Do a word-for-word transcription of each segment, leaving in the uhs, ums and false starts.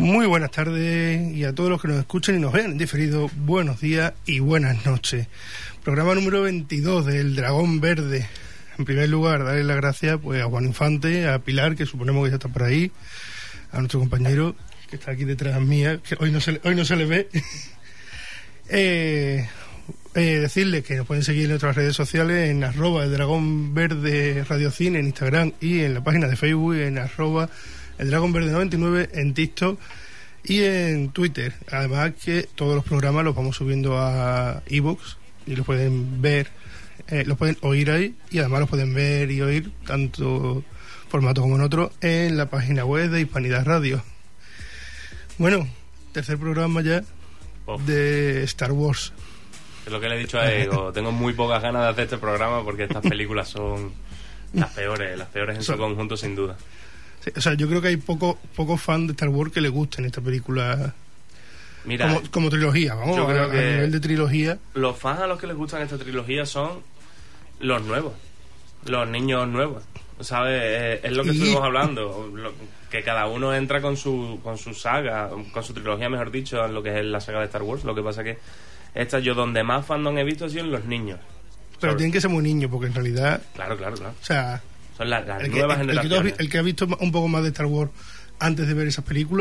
Muy buenas tardes y a todos los que nos escuchen y nos vean en diferido, buenos días y buenas noches. Programa número veintidós del Dragón Verde. En primer lugar, darle las gracias pues, a Juan Infante, a Pilar, que suponemos que ya está por ahí, a nuestro compañero que está aquí detrás mía, que hoy no se, hoy no se le ve. eh, eh, decirles que nos pueden seguir en nuestras redes sociales en arroba el Dragón Verde Radio Cine en Instagram y en la página de Facebook en arroba el Dragón Verde noventa y nueve en TikTok y en Twitter. Además que todos los programas los vamos subiendo a iVoox y los pueden ver, eh, los pueden oír ahí y además los pueden ver y oír tanto formato como en otro en la página web de Hispanidad Radio. Bueno, tercer programa ya oh. de Star Wars. Es lo que le he dicho a Ego, tengo muy pocas ganas de hacer este programa porque estas películas son las peores, las peores en su conjunto sin duda. O sea, yo creo que hay poco poco fan de Star Wars que le gusten esta película. Mira, como, como trilogía, vamos, yo creo a, que a nivel de trilogía. Los fans a los que les gustan esta trilogía son los nuevos, los niños nuevos, ¿sabes? Eh, es lo que y... estuvimos hablando, lo, que cada uno entra con su con su saga, con su trilogía, mejor dicho, en lo que es la saga de Star Wars. Lo que pasa que esta yo donde más fandom he visto ha sido en los niños. Pero sobre... tienen que ser muy niños, porque en realidad... Claro, claro, claro. O sea... Son las, las el que, nuevas el, generaciones. El que, el que ha visto un poco más de Star Wars antes de ver esas películas,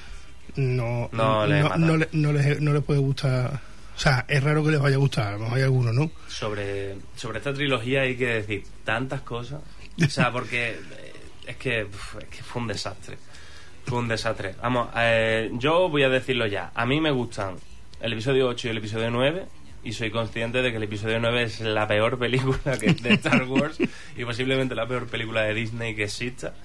no, no, le no, no, le, no, les, no les puede gustar. O sea, es raro que les vaya a gustar, a lo mejor hay algunos, ¿no? Sobre, sobre esta trilogía hay que decir tantas cosas. O sea, porque es que, uf, es que fue un desastre. Fue un desastre. Vamos, eh, yo voy a decirlo ya. A mí me gustan el episodio ocho y el episodio nueve. Y soy consciente de que el episodio nueve es la peor película que de Star Wars y posiblemente la peor película de Disney que exista.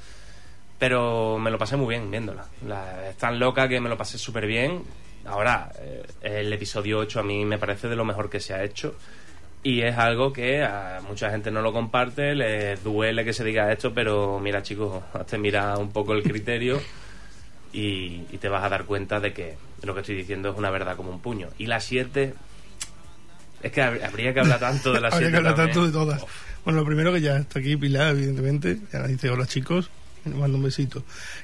Pero me lo pasé muy bien viéndola. La, es tan loca que me lo pasé súper bien. Ahora, eh, el episodio ocho a mí me parece de lo mejor que se ha hecho. Y es algo que a mucha gente no lo comparte, les duele que se diga esto, pero mira, chicos, hazte mira un poco el criterio y, y te vas a dar cuenta de que lo que estoy diciendo es una verdad como un puño. Y la siete... Es que habría que hablar tanto de las habría siete que hablar también. tanto de todas. Uf. Bueno, lo primero que ya está aquí Pilar, evidentemente. Ya nos dice hola chicos. Me mando un besito.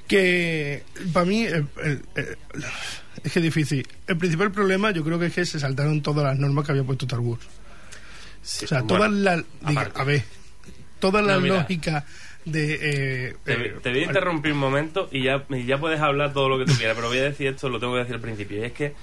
Que para mí el, el, el, es que es difícil. El principal problema yo creo que es que se saltaron todas las normas que había puesto Star Wars. Sí, o sea, bueno, todas las... Diga, a ver, todas las no, lógicas de... Eh, te, eh, te voy a interrumpir un momento y ya, y ya puedes hablar todo lo que tú quieras, pero voy a decir esto, lo tengo que decir al principio. Y es que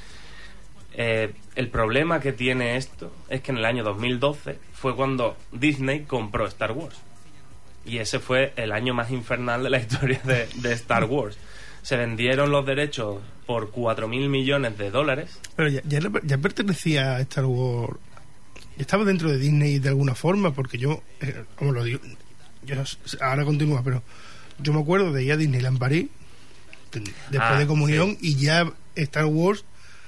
Eh, el problema que tiene esto es que en el año dos mil doce fue cuando Disney compró Star Wars y ese fue el año más infernal de la historia de, de Star Wars. Se vendieron los derechos por cuatro mil millones de dólares. Pero ya, ya, ya pertenecía a Star Wars, estaba dentro de Disney de alguna forma, porque yo eh, como lo digo, yo ahora continúa, pero yo me acuerdo de ir a Disneyland París después ah, de Comunión, sí. Y ya Star Wars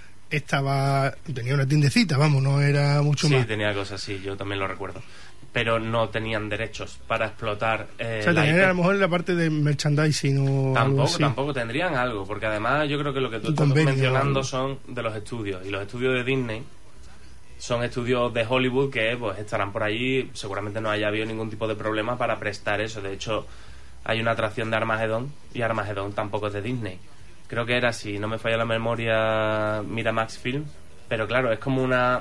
estaba, tenía una tiendecita, vamos, no era mucho sí, más. Sí, tenía cosas, sí, yo también lo recuerdo. Pero no tenían derechos para explotar. Eh, o sea, tenían a lo mejor en la parte de merchandising o tampoco, algo así. Tampoco tendrían algo, porque además yo creo que lo que tú estás mencionando son de los estudios. Y los estudios de Disney son estudios de Hollywood que pues estarán por allí. Seguramente no haya habido ningún tipo de problema para prestar eso. De hecho, hay una atracción de Armageddon y Armageddon tampoco es de Disney. Creo que era, si no me falla la memoria, Miramax Film. Pero claro, es como una...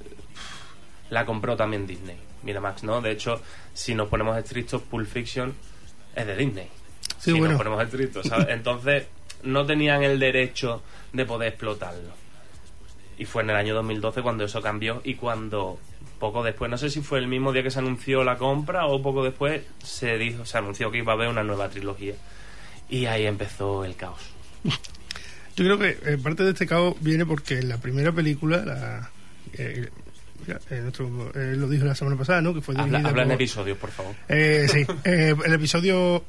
La compró también Disney, Miramax, ¿no? De hecho, si nos ponemos estrictos, Pulp Fiction es de Disney. Sí, si bueno. nos ponemos estrictos, ¿sabes? Entonces, no tenían el derecho de poder explotarlo. Y fue en el año dos mil doce cuando eso cambió y cuando... Poco después, no sé si fue el mismo día que se anunció la compra o poco después, se dijo, se anunció que iba a haber una nueva trilogía. Y ahí empezó el caos. Yo creo que eh, parte de este caos viene porque en la primera película, la, eh, mira, eh, nuestro, eh, lo dijo la semana pasada, ¿no? Que fue habla, habla por, en episodios, por favor. Eh, sí, eh, el episodio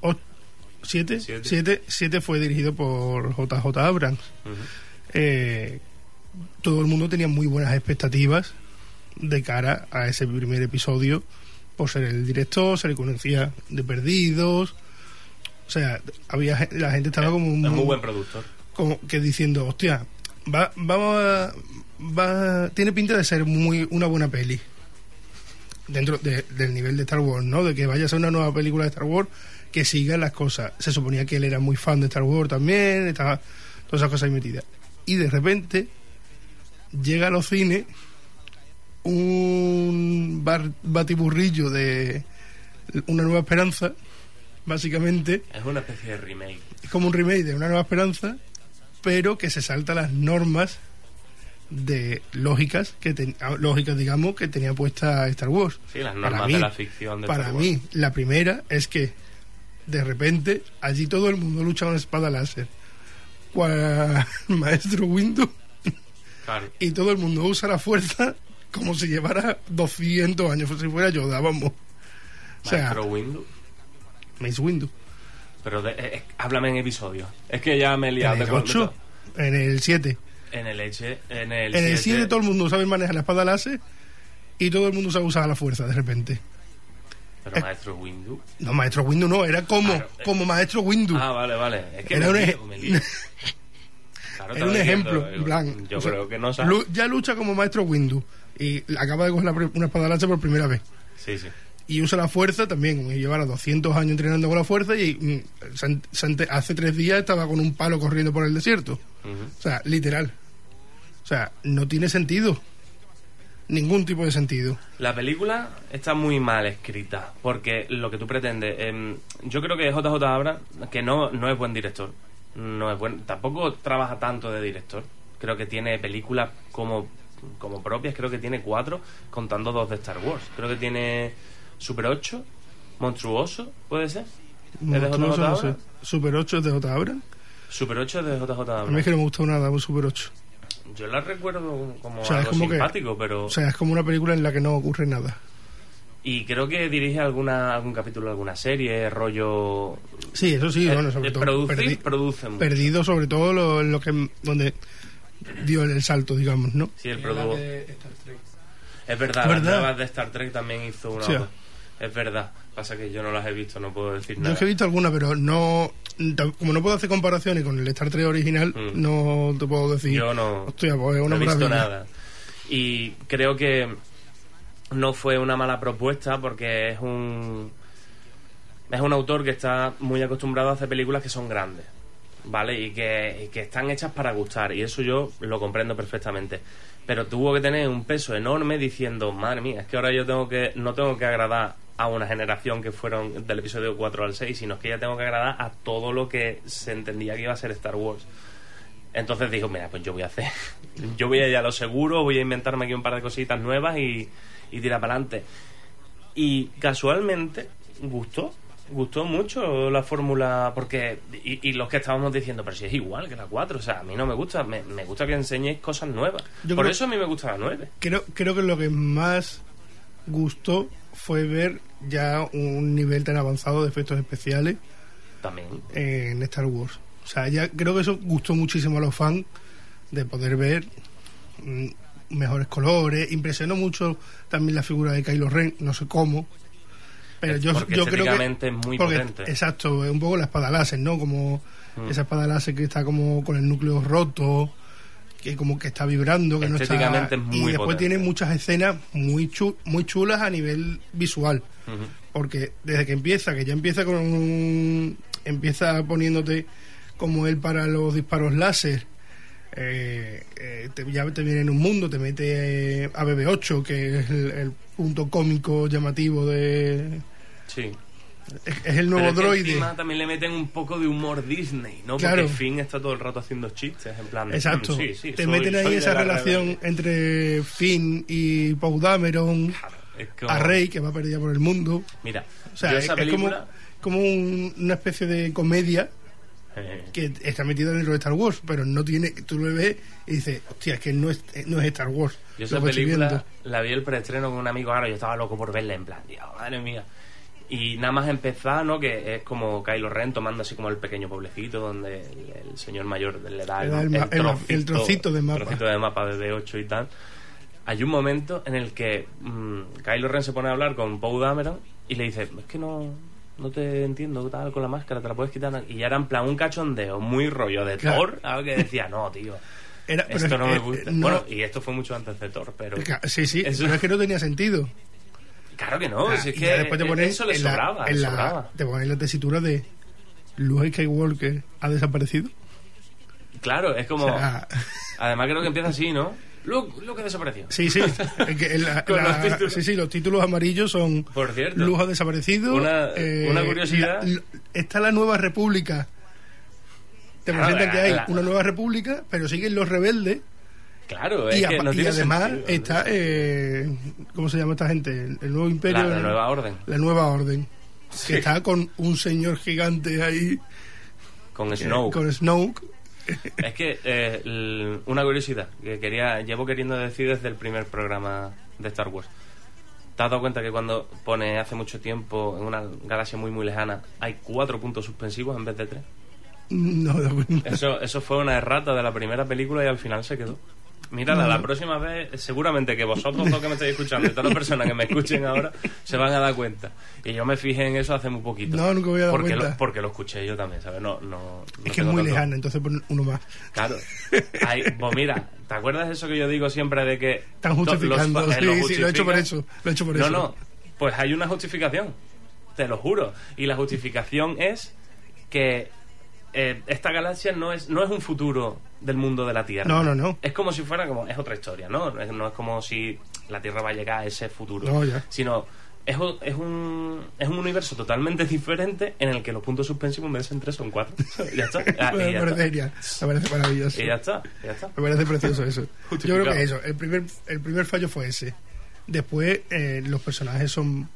siete fue dirigido por J J Abrams. Uh-huh. eh, todo el mundo tenía muy buenas expectativas de cara a ese primer episodio por ser el director, se le conocía de Perdidos. O sea, había la gente estaba como un muy, muy buen productor, como que diciendo, hostia, va, vamos a, va, tiene pinta de ser muy una buena peli dentro de, del nivel de Star Wars, ¿no? De que vaya a ser una nueva película de Star Wars que siga las cosas. Se suponía que él era muy fan de Star Wars también, estaba todas esas cosas ahí metidas. Y de repente llega a los cines un bar, batiburrillo de Una Nueva Esperanza, básicamente. Es una especie de remake. Es como un remake de Una Nueva Esperanza, pero que se salta las normas de lógicas que ten, lógicas digamos que tenía puesta Star Wars. Sí, las normas mí, de la ficción de para Star Wars. mí la primera es que de repente allí todo el mundo lucha con espada láser, cual maestro Windu, claro. Y todo el mundo usa la fuerza como si llevara doscientos años, si fuera Yoda, vamos. O sea, maestro Windu, Mace Windu. pero de, eh, háblame en episodios, es que ya me he liado. En el ocho, en el siete. En el Eche, en el En el siete todo el mundo sabe manejar la espada láser y todo el mundo sabe usar la fuerza de repente. Pero eh, maestro Windu. No, maestro Windu no, era como, claro, como maestro Windu. Ah, vale, vale. Es que era me un, lío, me lío. Claro, era un ejemplo, diciendo, en plan. Yo o sea, creo que no sabe. Ya lucha como maestro Windu y acaba de coger la, una espada láser por primera vez. Sí, sí. Y usa la fuerza también, y lleva doscientos años entrenando con la fuerza y mm, hace tres días estaba con un palo corriendo por el desierto. Uh-huh. O sea, literal. O sea, no tiene sentido. Ningún tipo de sentido. La película está muy mal escrita, porque lo que tú pretendes... Eh, yo creo que J J Abrams, que no, no es buen director, no es buen, tampoco trabaja tanto de director. Creo que tiene películas como, como propias, creo que tiene cuatro, contando dos de Star Wars. Creo que tiene Super ocho, Monstruoso, ¿puede ser? ¿Es de J J Monstruoso, no sé. Abrams? Super ocho es de J Abrams. Super ocho es de J J A mí es Abrams. que no me gustó nada un Super ocho. Yo la recuerdo como O sea, es algo como que- simpático, pero... O sea, es como una película en la que no ocurre nada. Y creo que dirige alguna algún capítulo de alguna serie, rollo... Sí, eso sí, Eh, bueno, sobre eh, todo. producir, perdi- produce mucho. perdido, sobre todo lo, lo que donde dio el salto, digamos, ¿no? Sí, el Y la produ- de Star Trek. Es verdad, Es las verdad. nuevas de Star Trek también hizo una... Sí. o dos. Es verdad. Pasa que yo no las he visto, no puedo decir Yo nada. es que he visto alguna, pero no. Como no puedo hacer comparaciones con el Star Trek original, Mm. no te puedo decir. Yo no, Hostia, pues es no una he visto maravilla. nada. Y creo que no fue una mala propuesta porque es un... Es un autor que está muy acostumbrado a hacer películas que son grandes, ¿vale? Y que, y que están hechas para gustar. Y eso yo lo comprendo perfectamente. Pero tuvo que tener un peso enorme diciendo, madre mía, es que ahora yo tengo que no tengo que agradar a una generación que fueron del episodio cuatro al seis, sino que ya tengo que agradar a todo lo que se entendía que iba a ser Star Wars. Entonces dijo, mira, pues yo voy a hacer, yo voy a ir a lo seguro, voy a inventarme aquí un par de cositas nuevas y, y tira para adelante. Y casualmente gustó, gustó mucho la fórmula, porque, y, y los que estábamos diciendo, pero si es igual que la cuatro, o sea, a mí no me gusta, me, me gusta que enseñéis cosas nuevas. Yo Por creo- eso a mí me gusta la nueve. Creo, creo que lo que más gustó fue ver ya un nivel tan avanzado de efectos especiales También. en Star Wars. O sea, ya creo que eso gustó muchísimo a los fans de poder ver mm, mejores colores. Impresionó mucho también la figura de Kylo Ren, no sé cómo. Pero Es yo, porque yo creo que estéticamente es muy porque- potente. Exacto, es un poco la espada láser, ¿no? Como Mm. esa espada láser que está como con el núcleo roto, que como que está vibrando, que no está... Estéticamente es muy y después potente. tiene muchas escenas muy chu- muy chulas a nivel visual. Ujú. Porque desde que empieza, que ya empieza con un, empieza poniéndote como él para los disparos láser, eh, eh, te, ya te viene en un mundo, te mete eh, a B B ocho, que es el, el punto cómico llamativo de... Sí. Es, es el nuevo Pero es que droide. encima también le meten un poco de humor Disney, ¿no? Claro. Porque Finn está todo el rato haciendo chistes, en plan... de, Exacto. "Mm, sí, sí, te soy- meten ahí soy de esa la relación rebelión". entre Finn y Poe Dameron, Claro, es como- a Rey, que va perdida por el mundo. Mira, O sea, yo es, esa es como, película... como un- una especie de comedia eh, que está metida dentro de Star Wars, pero no tiene, tú lo ves y dices, hostia, es que no es, no es Star Wars. yo esa Lo que estoy película viendo. la vi el preestreno con un amigo, ahora yo estaba loco por verla, en plan, Dios, madre mía. Y nada más empezar, ¿no? Que es como Kylo Ren tomando así como el pequeño pueblecito donde el, el señor mayor le da el, Le da el ma- el- el trocito de mapa. trocito de mapa de B ocho y tal. Hay un momento en el que mmm, Kylo Ren se pone a hablar con Poe Dameron y le dice, es que no, no te entiendo, tal, con la máscara, te la puedes quitar. Y ya era en plan un cachondeo muy rollo de Claro. Thor, algo que decía, no, tío, Era- pero esto es- no me eh, gusta. no- Bueno, y esto fue mucho antes de Thor, pero... Sí, sí, Eso- pero es que no tenía sentido. Claro que no, Ah, si es y que ya después te ponen eso le en la- sobraba, en le la- sobraba. te ponen la tesitura de Luke Skywalker ha desaparecido. Claro, es como... O sea, además creo que empieza así, ¿no? Luke, Luke desapareció. Sí, sí. Es que la- Con la- los títulos. sí, sí, los títulos amarillos son Por cierto. Luke ha desaparecido. Una- una curiosidad. la- la- está la nueva república. Te Claro, presentan que hay la- una nueva república, pero siguen los rebeldes. Claro, es Y, que apa- no y tiene además sentido. está, eh, ¿cómo se llama esta gente? El, el nuevo imperio. La, la el- nueva orden. la nueva orden. Sí. Que está con un señor gigante ahí. Con eh, Snoke. Con Snoke. Es que eh, l- una curiosidad que quería llevo queriendo decir desde el primer programa de Star Wars. ¿Te has dado cuenta que cuando pone hace mucho tiempo en una galaxia muy muy lejana hay cuatro puntos suspensivos en vez de tres? No me doy cuenta. Eso, eso fue una errata de la primera película y al final se quedó. Mira, la, la próxima vez, seguramente que vosotros dos que me estáis escuchando y todas las personas que me escuchen ahora se van a dar cuenta. Y yo me fijé en eso hace muy poquito. No, nunca me voy a dar porque cuenta. Lo, porque lo escuché yo también, ¿sabes? No, no, no Es que es tengo muy tanto- lejana, entonces pon uno más. Claro. Hay, pues mira, ¿te acuerdas de eso que yo digo siempre de que... Están to- los justificando. fa- eh, Sí, lo sí, lo he hecho por justifican? eso. Lo he hecho por No, eso. no. Pues hay una justificación. Te lo juro. Y la justificación es que eh, esta galaxia no es, no es un futuro del mundo de la Tierra. No, no, no. Es como si fuera como... Es otra historia, ¿no? No es, no es como si la Tierra va a llegar a ese futuro. No, ya. Sino... Es un, es, un, es un universo totalmente diferente en el que los puntos suspensivos en vez de ser tres son cuatro. Ya está. Ah, y Me ya parece está. genial. Me parece maravilloso. Y ya está. Ya está. Me parece precioso eso. Yo Justificado. creo que eso. El primer, el primer fallo fue ese. Después, eh, los personajes son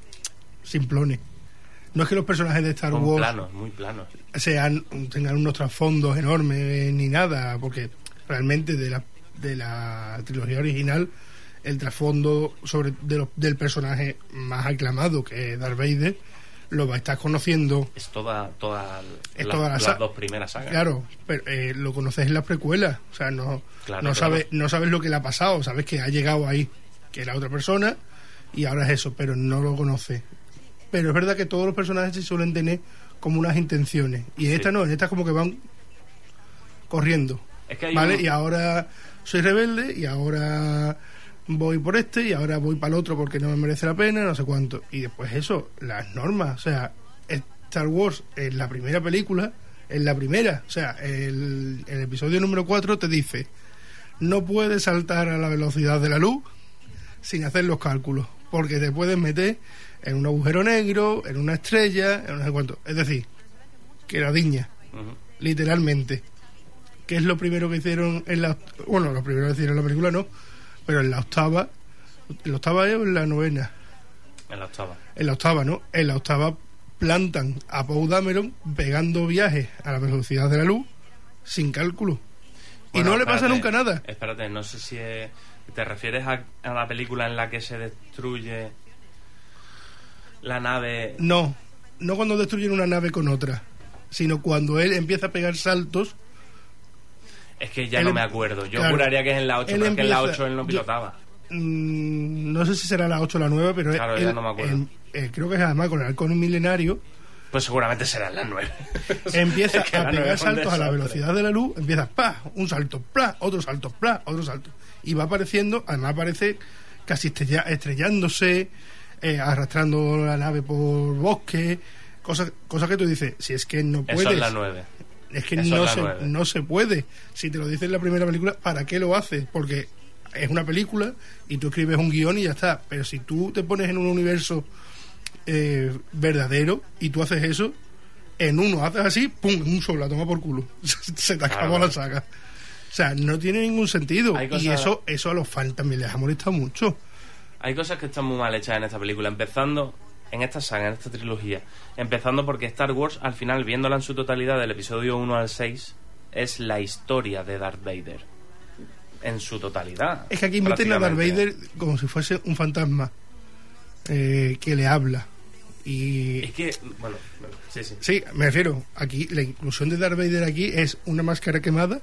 simplones. No es que los personajes de Star Son Wars planos, muy planos. sean tengan unos trasfondos enormes ni nada, porque realmente de la, de la trilogía original el trasfondo sobre de los- del personaje más aclamado, que es Darth Vader, lo va a estar conociendo. Es toda, toda, Es la- toda la las saga. dos primeras sagas. Claro, pero eh, lo conoces en las precuelas, o sea, no, Claro, no, claro. sabes, no sabes lo que le ha pasado, sabes que ha llegado ahí, que era otra persona, y ahora es eso, pero no lo conoces. Pero es verdad que todos los personajes se suelen tener como unas intenciones, y en Sí. esta no, en esta como que van corriendo, Es que hay ¿vale? un- Y ahora soy rebelde, y ahora voy por este, y ahora voy para el otro porque no me merece la pena, no sé cuánto. Y después eso, las normas, o sea, Star Wars en la primera película, en la primera, o sea, el, el episodio número cuatro te dice, no puedes saltar a la velocidad de la luz sin hacer los cálculos, porque te puedes meter en un agujero negro, en una estrella, en no sé cuánto. Es decir, que la diña, Ujú. literalmente. ¿Qué es lo primero que hicieron en la... Bueno, lo primero que hicieron en la película no, pero en la octava, en la octava es o en la novena, En la octava. en la octava, ¿no? En la octava plantan a Poe Dameron pegando viajes a la velocidad de la luz sin cálculo. Y Bueno, no le pasa espérate, nunca nada. Espérate, no sé si eh, te refieres a, a la película en la que se destruye la nave. No, no cuando destruyen una nave con otra, sino cuando él empieza a pegar saltos. Es que ya Él no em- me acuerdo. Yo claro, juraría que es en la ocho, él pero es que en la empieza- ocho él no yo- pilotaba. mm, no sé si será la ocho o la nueve, pero Claro, él- ya no me acuerdo. él- eh, creo que es además con el halcón milenario. Pues seguramente será en la nueve. Empieza Es que a la nueve pegar es un saltos a la desastre. velocidad de la luz, empieza pa, un salto, pla, otro salto, pla, otro salto. Y va apareciendo, además aparece casi estrella- estrellándose, eh, arrastrando la nave por bosque, cosas cosas que tú dices, si es que no puedes. Eso es la nueve. Es que Eso no es la se, nueve. no se puede. Si te lo dice en la primera película, ¿para qué lo haces? Porque es una película y tú escribes un guión y ya está. Pero si tú te pones en un universo eh, verdadero y tú haces eso, en uno haces así, ¡pum! Un solo, la toma por culo. Se te acabó Claro. la saga. O sea, no tiene ningún sentido. Hay Y cosas- eso, eso a los fans también les ha molestado mucho. Hay cosas que están muy mal hechas en esta película, empezando en esta saga, en esta trilogía. Empezando porque Star Wars, al final, viéndola en su totalidad, del episodio uno al seis, es la historia de Darth Vader. En su totalidad. Es que aquí meten a Darth prácticamente. Vader como si fuese un fantasma eh, que le habla. Y Es que, bueno, bueno, sí, sí. sí, me refiero, aquí la inclusión de Darth Vader aquí es una máscara quemada,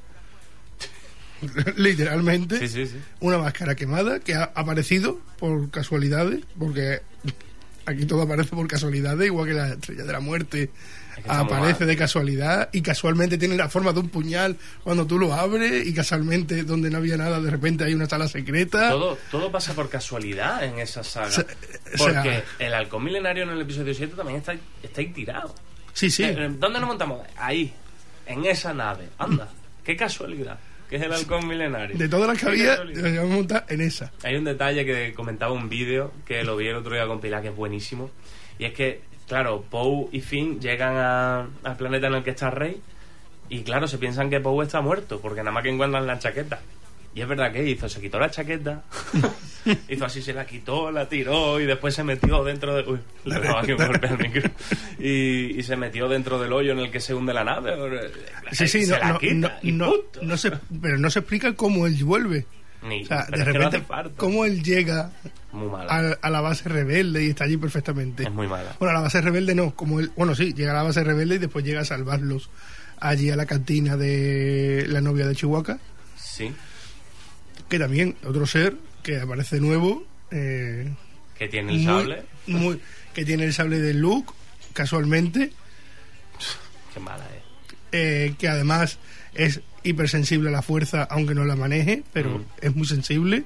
literalmente, Sí, sí, sí. una máscara quemada que ha aparecido por casualidades, porque aquí todo aparece por casualidades, igual que la estrella de la muerte Es que está muy aparece mal. de casualidad y casualmente tiene la forma de un puñal cuando tú lo abres y casualmente donde no había nada de repente hay una sala secreta. Todo, todo pasa por casualidad en esa saga. Se- Porque o sea- el halcón milenario en el episodio siete también está, está ahí tirado. Sí, sí. Eh, ¿Dónde nos montamos? Ahí, en esa nave. Anda. qué casualidad, que es el halcón milenario. De todas las que había, nos vamos a montar en esa. Hay un detalle que comentaba un vídeo, que lo vi el otro día con Pilar, que es buenísimo, y es que, claro, Poe y Finn llegan a, al planeta en el que está Rey, y claro, se piensan que Poe está muerto, porque nada más que encuentran la chaqueta. Y es verdad que hizo, se quitó la chaqueta, hizo así, se la quitó, la tiró y después se metió dentro de... Uy, le daba aquí un golpe al micro. Y, y se metió dentro del hoyo en el que se hunde la nave. Sí, sí, se no, la no, quita no, y no, punto. no se, pero no se explica cómo él vuelve. Ni, o sea, pero de es que no repente, hace falta. cómo él llega Muy mala. a, a la base rebelde y está allí perfectamente. Es muy mala. Bueno, a la base rebelde no, como él, bueno, sí, llega a la base rebelde y después llega a salvarlos allí a la cantina de la novia de Chihuahua. Sí. Que también, otro ser que aparece nuevo. Eh, que tiene el muy, sable. Muy, que tiene el sable de Luke, casualmente. Qué mala es. Eh, que además es hipersensible a la fuerza, aunque no la maneje, pero mm. es muy sensible.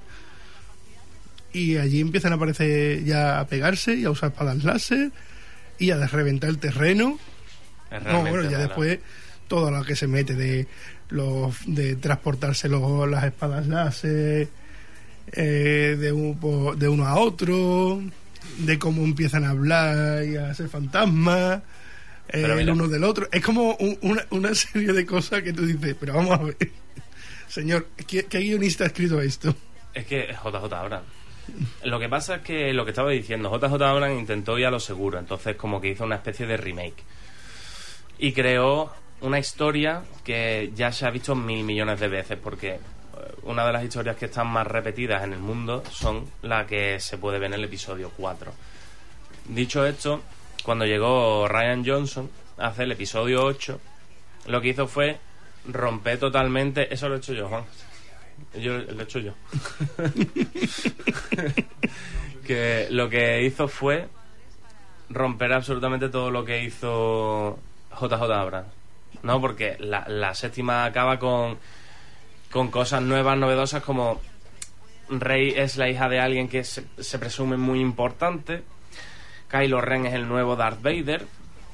Y allí empiezan a aparecer ya a pegarse y a usar espadas láser y a reventar el terreno. No, bueno, ya mala. Después todo lo que se mete de los de transportarse los, las espadas láser eh, de, un, de uno a otro, de cómo empiezan a hablar y a ser fantasmas eh, el uno del otro. Es como un, una, una serie de cosas que tú dices, pero vamos a ver, señor, ¿qué, qué guionista ha escrito esto? Es que J J Abrams. Lo que pasa es que lo que estaba diciendo, J J Abrams intentó ir a lo seguro, entonces como que hizo una especie de remake y creó una historia que ya se ha visto mil millones de veces, porque una de las historias que están más repetidas en el mundo son las que se puede ver en el episodio cuatro. Dicho esto, cuando llegó Rian Johnson a hacer el episodio ocho, lo que hizo fue romper totalmente... Eso lo he hecho yo, Juan. Yo lo he hecho yo. Que lo que hizo fue romper absolutamente todo lo que hizo J J Abrams. No, porque la, la séptima acaba con con cosas nuevas, novedosas, como Rey es la hija de alguien que se, se presume muy importante, Kylo Ren es el nuevo Darth Vader,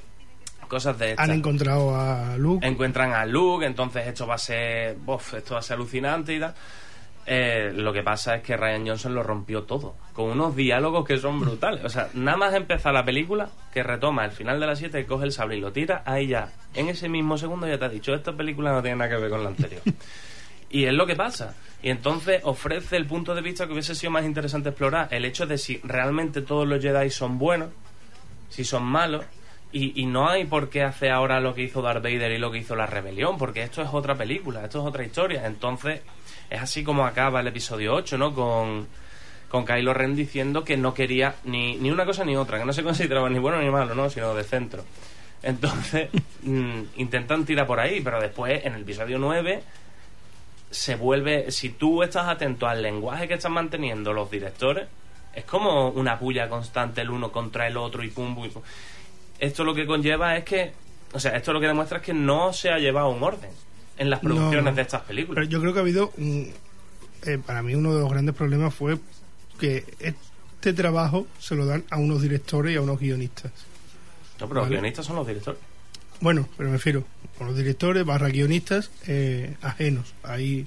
cosas de estas. Han encontrado a Luke. Encuentran a Luke, entonces esto va a ser bof, esto va a ser alucinante y tal. Eh, lo que pasa es que Rian Johnson lo rompió todo, con unos diálogos que son brutales. O sea, nada más empezar la película, que retoma el final de la siete, coge el sable y lo tira, ahí ya, en ese mismo segundo ya te ha dicho, esta película no tiene nada que ver con la anterior. Y es lo que pasa. Y entonces ofrece el punto de vista que hubiese sido más interesante explorar, el hecho de si realmente todos los Jedi son buenos, si son malos, y, y no hay por qué hacer ahora lo que hizo Darth Vader y lo que hizo la rebelión, porque esto es otra película, esto es otra historia. Entonces es así como acaba el episodio ocho, ¿no? Con, con Kylo Ren diciendo que no quería ni, ni una cosa ni otra, que no se consideraba ni bueno ni malo, ¿no? Sino de centro. Entonces mmm, intentan tirar por ahí, pero después en el episodio nueve se vuelve, si tú estás atento al lenguaje que están manteniendo los directores, es como una puya constante el uno contra el otro y pum, pum, pum. Esto lo que conlleva es que, o sea, esto lo que demuestra es que no se ha llevado un orden en las producciones no, de estas películas. Pero yo creo que ha habido un, eh, para mí uno de los grandes problemas fue que este trabajo se lo dan a unos directores y a unos guionistas. No, pero ¿vale? Los guionistas son los directores. Bueno, pero me refiero a los directores barra guionistas eh, ajenos. Ahí,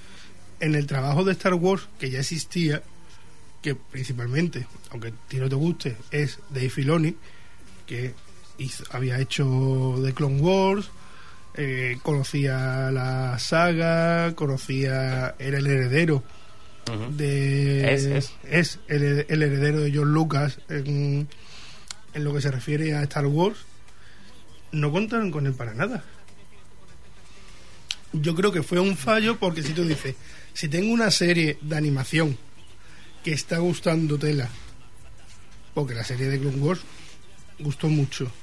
en el trabajo de Star Wars, que ya existía, que principalmente, aunque a ti no te guste, es Dave Filoni, que hizo, había hecho The Clone Wars, eh, conocía la saga, conocía, era el heredero uh-huh. de es, es. es el, el heredero de George Lucas en, en lo que se refiere a Star Wars. No contaron con él para nada. Yo creo que fue un fallo, porque si tú dices, si tengo una serie de animación que está gustando tela, porque la serie de Clone Wars gustó mucho,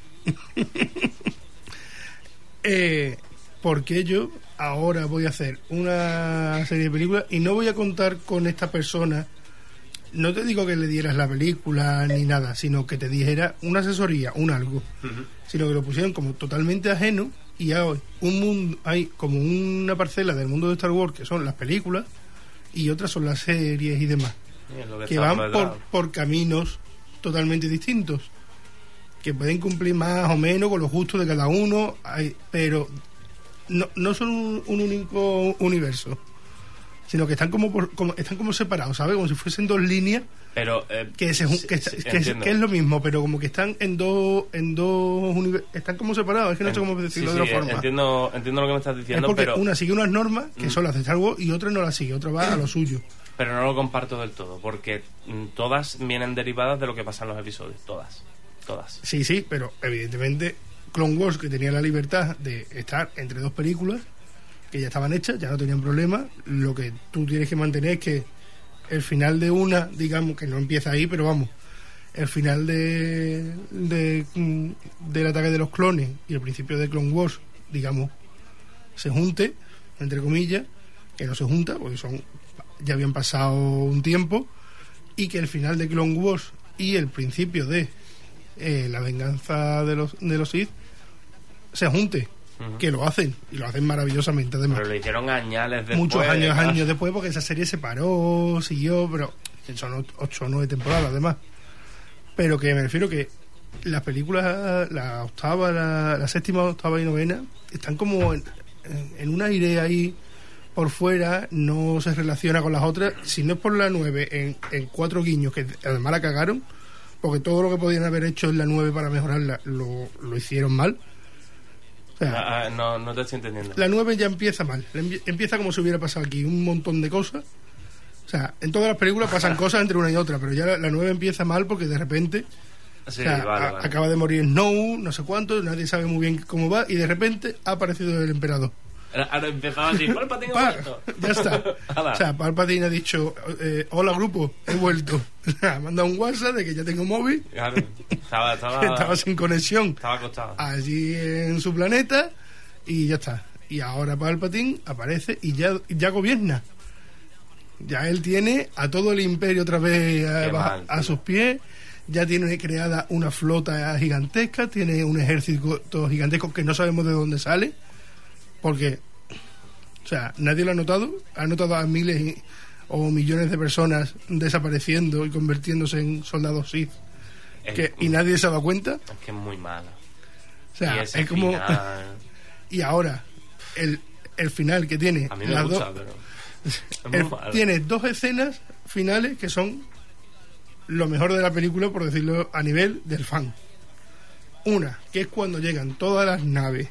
eh, porque yo ahora voy a hacer una serie de películas y no voy a contar con esta persona? No te digo que le dieras la película ni nada, sino que te dijera una asesoría, un algo, uh-huh. sino que lo pusieron como totalmente ajeno, y hay un mundo, hay como una parcela del mundo de Star Wars que son las películas y otras son las series y demás, que, que van por, por caminos totalmente distintos, que pueden cumplir más o menos con los gustos de cada uno, hay, pero no, no son un, un único universo, sino que están como, por, como están como separados, ¿sabes? Como si fuesen dos líneas. Pero eh, que, se, sí, que, sí, que, es, que es lo mismo, pero como que están en dos en dos univer- están como separados, es que no sé cómo decirlo sí, de sí, otra forma. Entiendo, entiendo lo que me estás diciendo, es porque pero una sigue unas normas que Mm. son las de Star Wars y otra no las sigue, otra va a lo suyo. pero no lo comparto del todo, porque mm, todas vienen derivadas de lo que pasa en los episodios, todas, todas. Sí, sí, pero evidentemente Clone Wars, que tenía la libertad de estar entre dos películas que ya estaban hechas, ya no tenían problema, lo que tú tienes que mantener es que el final de una, digamos que no empieza ahí, pero vamos, el final de, de mm, del ataque de los clones y el principio de Clone Wars, digamos, se junte, entre comillas, que no se junta, porque son ya habían pasado un tiempo, y que el final de Clone Wars y el principio de eh, la venganza de los de los Sith se junte, Ujú. que lo hacen, y lo hacen maravillosamente además. Pero lo hicieron añales después. Muchos años, claro. años después, porque esa serie se paró, siguió, pero son ocho o nueve temporadas además. Pero que me refiero que las películas, la octava, la, la séptima, octava y novena, están como en, en, en un aire ahí por fuera, no se relaciona con las otras. Si no es por la nueve, en, en cuatro guiños, que además la cagaron, porque todo lo que podían haber hecho en la nueve para mejorarla lo, lo hicieron mal. O sea, Ah, ah, no, no te estoy entendiendo. la nueve ya empieza mal. La envi- Empieza como si hubiera pasado aquí un montón de cosas. O sea, en todas las películas pasan cosas entre una y otra, pero ya la, la nueve empieza mal porque de repente Sí, o sea, vale, a- vale. acaba de morir Snow, no sé cuánto, nadie sabe muy bien cómo va, y de repente ha aparecido el emperador. Ahora- Ahora empezaba así, Palpatine ha Pa, muerto. ya está. Hala. O sea, Palpatine ha dicho, eh, hola grupo, he vuelto. Ha mandado un WhatsApp de que ya tengo móvil, Claro, estaba, estaba, estaba sin conexión estaba acostado. allí en su planeta, y ya está. Y ahora Palpatine aparece y ya, ya gobierna. Ya él tiene a todo el imperio otra vez a, Qué baja- mal, a tío. sus pies. Ya tiene creada una flota gigantesca, tiene un ejército gigantesco que no sabemos de dónde sale, porque, o sea, nadie lo ha notado. Ha notado a miles y- o millones de personas desapareciendo y convirtiéndose en soldados Sith, Es- que, y nadie se ha dado cuenta. Es que es muy mala. O sea, y ese es como... final, Y ahora, el, el final que tiene... a mí me las gusta, dos- pero es el- muy malo. tiene dos escenas finales que son lo mejor de la película, por decirlo a nivel del fan. Una, que es cuando llegan todas las naves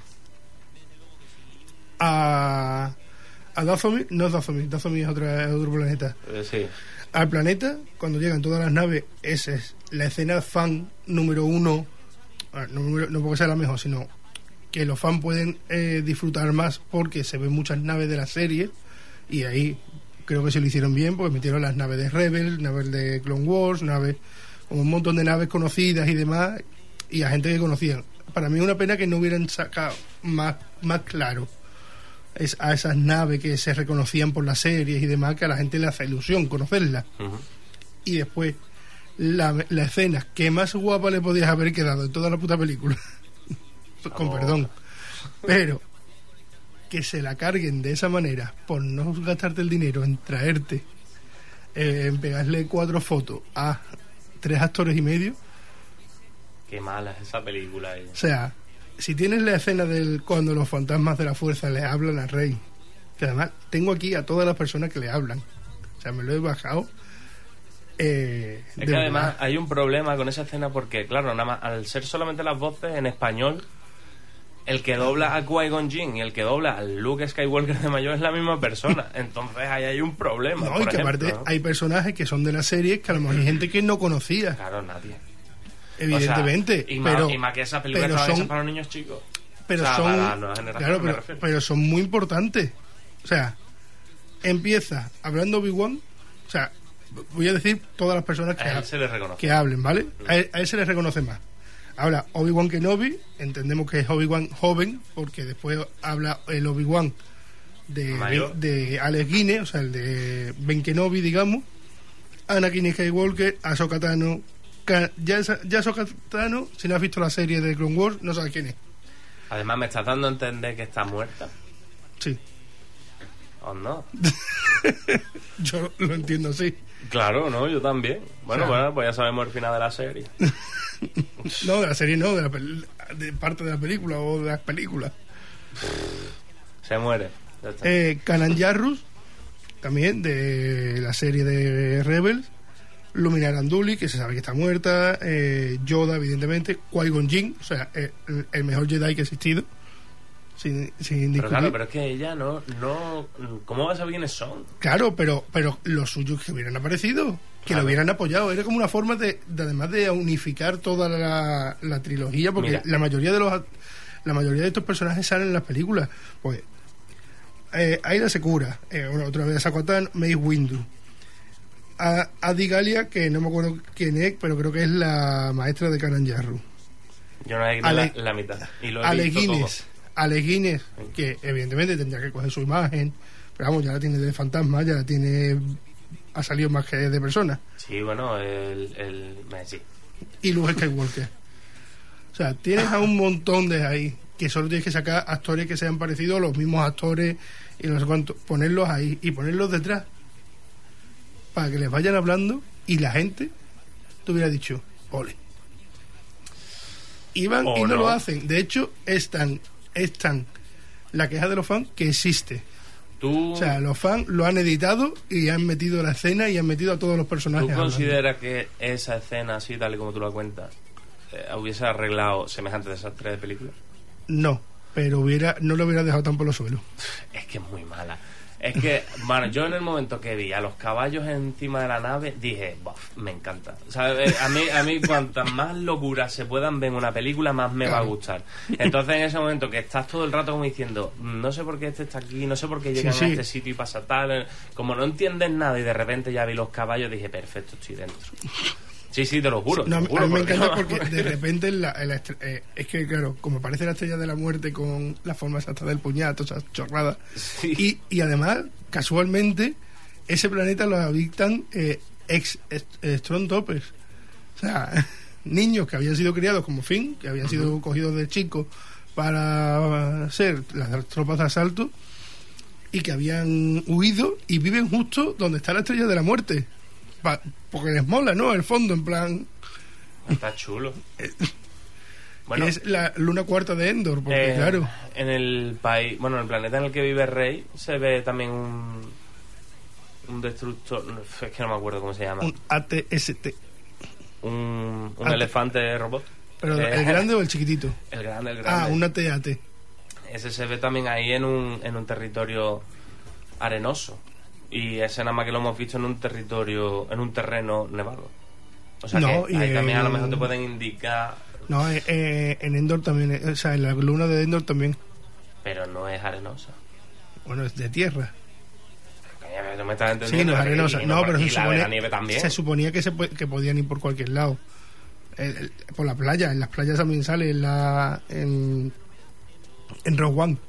a... A Dathomir, no es Dathomir, Dathomir es, otra, es otro planeta. Eh, sí. Al planeta, cuando llegan todas las naves, esa es la escena fan número uno. Ah, No, número- no porque sea la mejor, sino que los fans pueden eh, disfrutar más porque se ven muchas naves de la serie, y ahí creo que se lo hicieron bien, porque metieron las naves de Rebel, naves de Clone Wars, naves, como un montón de naves conocidas y demás, y a gente que conocían. Para mí es una pena que no hubieran sacado más, más claro es, a esas naves que se reconocían por las series y demás, que a la gente le hace ilusión conocerlas. Ujú. Y después la, la escena que más guapa le podías haber quedado en toda la puta película con Vamos. perdón, pero que se la carguen de esa manera por no gastarte el dinero en traerte eh, en pegarle cuatro fotos a tres actores y medio. Qué mala es esa película. eh. O sea, si tienes la escena del cuando los fantasmas de la fuerza le hablan al rey, que además tengo aquí a todas las personas que le hablan, o sea, me lo he bajado. Eh, Es de que además verdad. hay un problema con esa escena porque, claro, nada más al ser solamente las voces en español, el que dobla a Qui-Gon Jinn y el que dobla al Luke Skywalker de mayor es la misma persona. Entonces ahí hay un problema. No, por y que ejemplo, aparte ¿no? hay personajes que son de la serie que a lo mejor hay gente que no conocía, Claro, nadie. evidentemente, O sea, y, más, pero, y más que esa película pero estaba hecha son- para los niños chicos. pero o sea, son para la nueva generación, claro, me pero, refiero. pero son muy importantes. O sea, empieza hablando Obi-Wan, o sea, voy a decir todas las personas que, A él ha- se le reconoce. que hablen, ¿vale? A él, a él se le reconoce más. Habla Obi-Wan Kenobi, entendemos que es Obi-Wan joven, porque después habla el Obi-Wan de, Mayor. de Alex Guinness, o sea, el de Ben Kenobi, digamos. Anakin Skywalker, Ahsoka Tano. Ka- Ya, esa- ya Ahsoka Tano, si no has visto la serie de Clone Wars, no sabes quién es. Además, me estás dando a entender que está muerta. Sí, ¿O no? yo lo entiendo así. Claro, no, yo también. Bueno, O sea- bueno, pues ya sabemos el final de la serie. No, de la serie no, de, la pel- de parte de la película o de las películas. Se muere. Ya está. Eh, Kanan Jarrus, también de la serie de Rebels. Luminara Unduli, que se sabe que está muerta. Eh, Yoda, evidentemente. Qui-Gon Jinn, o sea, el, el mejor Jedi que ha existido. Sin, sin discutir. Pero claro, pero es que ella no, no... ¿Cómo va a saber quiénes son? Claro, pero, pero los suyos que hubieran aparecido, que Claro. lo hubieran apoyado. Era como una forma de, de además de unificar toda la, la trilogía, porque Mira. la mayoría de los la mayoría de estos personajes salen en las películas. Pues eh, Aira Secura, eh, bueno, otra vez Sakotán, Mace Windu. A Adi Gallia, que no me acuerdo quién es, pero creo que es la maestra de Kanan Jarrus. Yo no he visto Ale- la, la mitad. Y lo he Ale visto Guinness, Ale Guinness, que evidentemente tendría que coger su imagen, pero vamos, ya la tiene de fantasma, ya la tiene, ha salido más que de persona. todo. Sí, bueno, el... el eh, sí. Y Luke Skywalker. O sea, tienes a un montón de ahí, que solo tienes que sacar actores que sean parecidos a los mismos actores y no sé cuánto, ponerlos ahí y ponerlos detrás para que les vayan hablando y la gente te hubiera dicho, ole. Y van O y no, no. lo hacen. De hecho, es tan, es tan la queja de los fans que existe. Tú, O sea, los fans lo han editado y han metido la escena y han metido a todos los personajes. ¿tú hablando. consideras que esa escena, así tal y como tú la cuentas, eh, hubiese arreglado semejante desastre de película? No, pero hubiera, no lo hubiera dejado tan por los suelos. Es que es muy mala. Es que, bueno, yo en el momento que vi a los caballos encima de la nave, dije, "Buf, me encanta". O sea, eh, a mí, a mí cuantas más locuras se puedan ver en una película, más me va a Claro. gustar. Entonces, en ese momento que estás todo el rato como diciendo, no sé por qué este está aquí, no sé por qué llegan Sí, sí. a este sitio y pasa tal, eh, como no entiendes nada y de repente ya vi los caballos, dije, perfecto, estoy dentro. Sí, sí, te lo juro. No, te lo a juro, mí me porque- encanta porque de repente en la, en la estre- eh, es que claro, como aparece la estrella de la muerte con la forma exacta del puñado, o sea, chorrada. Sí. Y, y además, casualmente, ese planeta lo habitan eh, ex est- Stormtroopers. O sea, niños que habían sido criados como Finn, que habían sido cogidos de chicos para ser las tropas de asalto y que habían huido y viven justo donde está la estrella de la muerte. Pa- porque les mola, ¿no? El fondo, en plan... Está chulo. Bueno, que es la luna cuarta de Endor, porque eh, claro, en el país, bueno, en el planeta en el que vive Rey, se ve también un un destructor, no, es que no me acuerdo cómo se llama, un A T S T. un, un A T. elefante robot. Pero Eh, el grande o el chiquitito. El grande, el grande. Ah, un A T A T. Ese se ve también ahí en un, en un territorio arenoso. Y ese nada más que lo hemos visto en un territorio, en un terreno nevado. O sea No, que y ahí también a lo el- mejor te pueden indicar, No, eh, eh, en Endor también, eh, o sea, en la luna de Endor también. pero no es arenosa. Bueno, es de tierra. Coño, no me estás Sí, entendiendo. no es arenosa. Y No, pero y se la de suponía, la nieve también. se suponía que, se, pu- que podían ir por cualquier lado. El- el- por la playa, en las playas también sale, en la en, en Rogue One.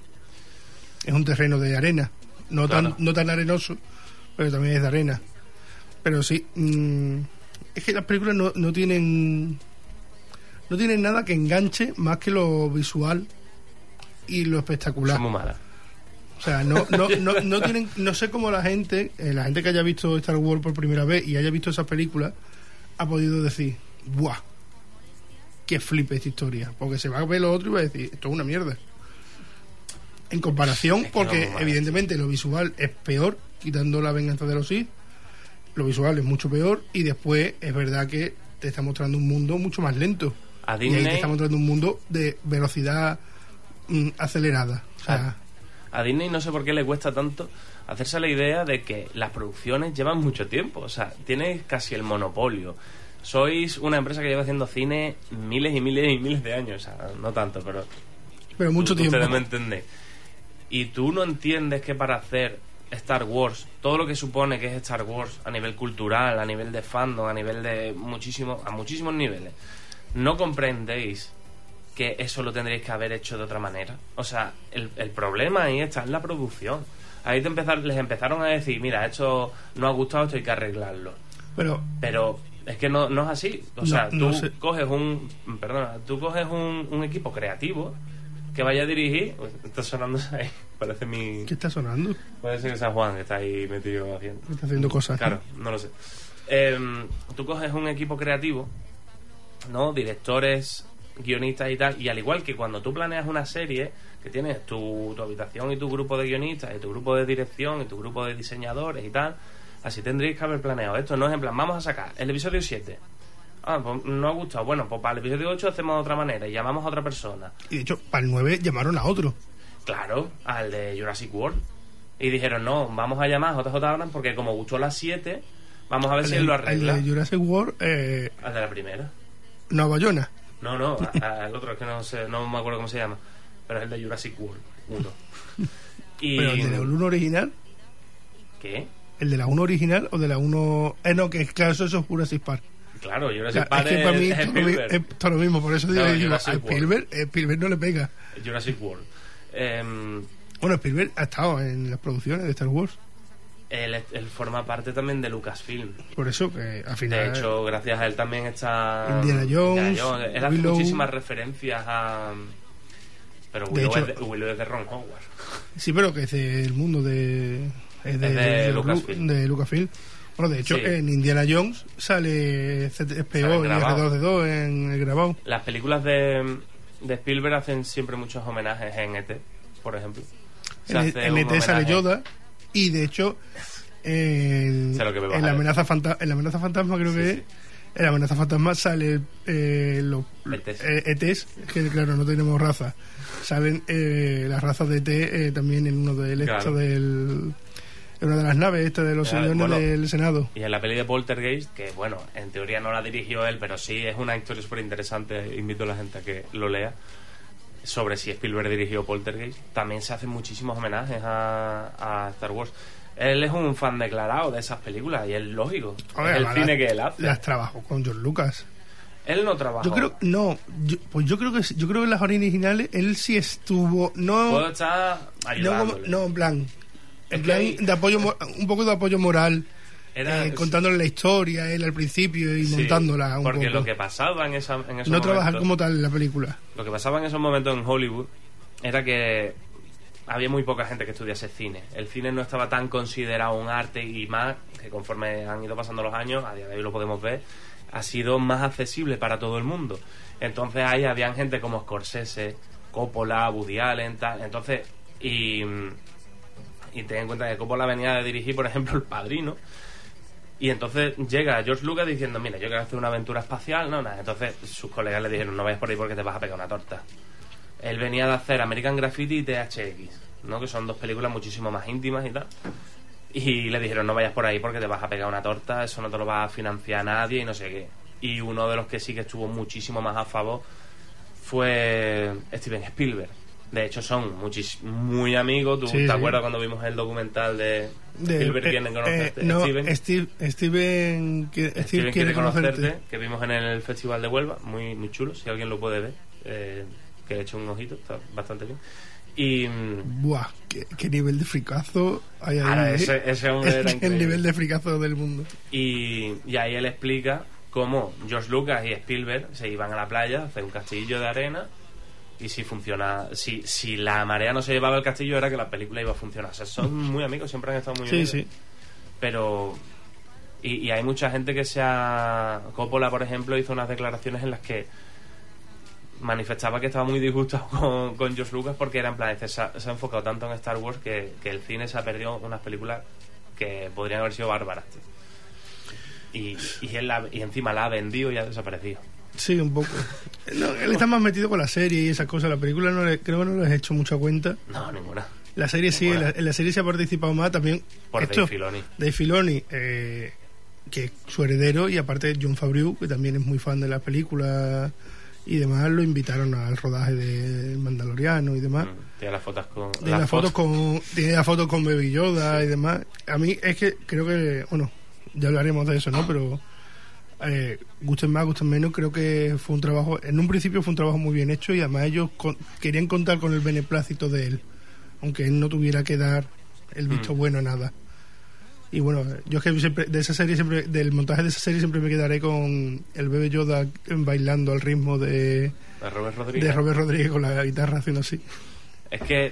Es un terreno de arena. No, Claro. tan, no tan arenoso, pero también es de arena. Pero sí, mm, es que las películas no, no tienen no tienen nada que enganche más que lo visual y lo espectacular. Son muy malas. O sea, no, no, no, no tienen, no sé cómo la gente, eh, la gente que haya visto Star Wars por primera vez y haya visto esas películas, ha podido decir, ¡buah! ¡Qué flipe esta historia! Porque se va a ver lo otro y va a decir, esto es una mierda. En comparación, Es que porque no, muy mal. evidentemente lo visual es peor, quitando la venganza de los Sith, lo visual es mucho peor y después es verdad que te está mostrando un mundo mucho más lento. A Y ahí te Disney, está mostrando un mundo de velocidad mm, acelerada. O sea, a Disney no sé por qué le cuesta tanto hacerse la idea de que las producciones llevan mucho tiempo. O sea, tienes casi el monopolio. Sois una empresa que lleva haciendo cine miles y miles y miles de años. O sea, no tanto, pero pero mucho tú- tiempo. ustedes me entendéis. Y tú no entiendes que para hacer Star Wars, todo lo que supone que es Star Wars a nivel cultural, a nivel de fandom, a nivel de muchísimo, a muchísimos niveles, no comprendéis que eso lo tendréis que haber hecho de otra manera. O sea, el, el problema ahí está en la producción. Ahí te empezar, les empezaron a decir, mira, esto no ha gustado, esto hay que arreglarlo. Pero Pero es que no, no es así. O No, sea, no tú sé. coges un... Perdona, tú coges un, un equipo creativo que vaya a dirigir... Uy, está sonando ahí. Parece mi... ¿qué está sonando? Puede ser que sea Juan que está ahí metido haciendo. Está haciendo cosas. Claro, no lo sé. Em, tú coges un equipo creativo, ¿no? Directores, guionistas y tal, y al igual que cuando tú planeas una serie, que que tienes tu, tu habitación y tu grupo de guionistas y tu grupo de dirección y tu grupo de diseñadores y tal. Así tendréis que haber planeado esto. No es en plan, vamos a sacar el episodio siete. Ah, pues no ha gustado. Bueno, pues para el episodio ocho hacemos de otra manera y llamamos a otra persona. Y de hecho, para el nueve llamaron a otro. Claro, al de Jurassic World. Y dijeron, no, vamos a llamar a J J Abrams porque como gustó las siete, vamos a ver el, si él lo arregla. El de Jurassic World... Eh, al de la primera. No, Bayona. No, no, al otro, es que no sé, no me acuerdo cómo se llama. Pero es el de Jurassic World uno. Y... ¿Pero el de la uno original? ¿Qué? ¿El de la uno original o de la uno...? Eh, no, que claro, eso es Jurassic Park. Claro, Jurassic claro, Park es que para mí es, es, Spielberg. es todo lo mismo, por eso digo, No, digo a Jurassic Spielberg, Spielberg no le pega. Jurassic World. Eh, bueno, Spielberg ha estado en las producciones de Star Wars. Él, él forma parte también de Lucasfilm. Por eso que al final... De hecho, gracias a él también está... Indiana Jones, Indiana Jones. Él hace Willow. muchísimas referencias a... Pero Willow, de hecho, es, de, Willow es de Ron Howard. Sí, pero que es del mundo de... Es de, es de, de, Lucasfilm. de Lucasfilm. Bueno, de hecho, Sí. en Indiana Jones sale C T P O y R dos D dos en el grabado. Las películas de, de Spielberg hacen siempre muchos homenajes en E T, por ejemplo. Se En, hace en un E T sale homenaje- Yoda y de hecho en, Sé lo que me vas en, a la ver. amenaza fanta- en la amenaza fantasma creo Sí, que sí. es en la amenaza fantasma sale eh, los E Ts. eh, E Ts, que claro no tenemos raza, salen eh, las razas de E T eh, también en uno del Claro. esto del en una de las naves esta de los Claro, sillones bueno. del Senado. Y en la peli de Poltergeist, que bueno, en teoría no la dirigió él, pero sí es una historia súper interesante, invito a la gente a que lo lea, sobre si Spielberg dirigió Poltergeist. También se hacen muchísimos homenajes a, a Star Wars. Él es un fan declarado de esas películas y es lógico. A ver, es el además, cine las- que él hace. las trabajó con George Lucas. Él no trabajó. Yo creo no, yo- pues yo creo que sí- yo creo que en las originales él sí estuvo, no Puedo estar no, como- ayudándole. no en plan en Es que plan hay- de apoyo mo- un poco de apoyo moral, Era- eh, contándole la historia él al principio y Sí, montándola un porque poco. lo que pasaba en, esa, en esos No trabajar momentos- como tal en la película. Lo que pasaba en esos momentos en Hollywood era que había muy poca gente que estudiase cine. El cine no estaba tan considerado un arte y más, que conforme han ido pasando los años, a día de hoy lo podemos ver, ha sido más accesible para todo el mundo. Entonces ahí habían gente como Scorsese, Coppola, Woody Allen, tal. Entonces, y, y ten en cuenta que Coppola venía de dirigir, por ejemplo, El Padrino. Y entonces llega George Lucas diciendo, mira, yo quiero hacer una aventura espacial, no, nada. Entonces sus colegas le dijeron, no vayas por ahí porque te vas a pegar una torta. Él venía de hacer American Graffiti y T H X, ¿no? Que son dos películas muchísimo más íntimas y tal. Y le dijeron, no vayas por ahí porque te vas a pegar una torta, eso no te lo va a financiar nadie y no sé qué. Y uno de los que sí que estuvo muchísimo más a favor fue Steven Spielberg. De hecho son muchis- muy amigos. ¿Tú Sí, te sí. acuerdas cuando vimos el documental de, De- Spielberg eh, quieren eh, conocerte? no, Steven, Steve, Steven, que- Steve Steven quiere conocerte. que vimos en el Festival de Huelva, muy muy chulo, si alguien lo puede ver, eh, que le eche un ojito, está bastante bien. Y mm, Buah, qué, qué nivel de fricazo hay ahí. ahora ¿eh? ese, ese hombre era el increíble. nivel de fricazo del mundo. Y, y ahí él explica cómo George Lucas y Spielberg se iban a la playa a hacer un castillo de arena y si funciona, si, si la marea no se llevaba el castillo era que la película iba a funcionar. O sea, son muy amigos, siempre han estado muy Sí, unidos. sí. Pero y, y hay mucha gente que se ha... Coppola, por ejemplo, hizo unas declaraciones en las que manifestaba que estaba muy disgustado con, con George Lucas porque era en plan, se ha, se ha enfocado tanto en Star Wars que, que el cine se ha perdido unas películas que podrían haber sido bárbaras, tío. Y, y, él la- y encima la ha vendido y ha desaparecido. Sí, un poco. No, él está más metido con la serie y esas cosas. La película no le, creo que no les he hecho mucha cuenta. No, ninguna. La serie sí, en Ninguna. la, en la serie se ha participado más también. Por esto, Dave Filoni. Dave Filoni, eh, que es su heredero, y aparte Jon Favreau, que también es muy fan de las películas y demás, lo invitaron al rodaje del Mandaloriano y demás. Mm, tiene las fotos con... Tiene las fotos con, tiene las fotos con Baby Yoda y demás. A mí es que creo que, bueno, ya hablaremos de eso, ¿no? Pero eh, gusten más, gusten menos, creo que fue un trabajo, en un principio fue un trabajo muy bien hecho y además ellos con- querían contar con el beneplácito de él, aunque él no tuviera que dar el visto Mm. bueno a nada. Y bueno, yo es que siempre, de esa serie siempre, del montaje de esa serie siempre me quedaré con el bebé Yoda bailando al ritmo de, De Robert Rodríguez. de Robert Rodríguez con la guitarra haciendo así. Es que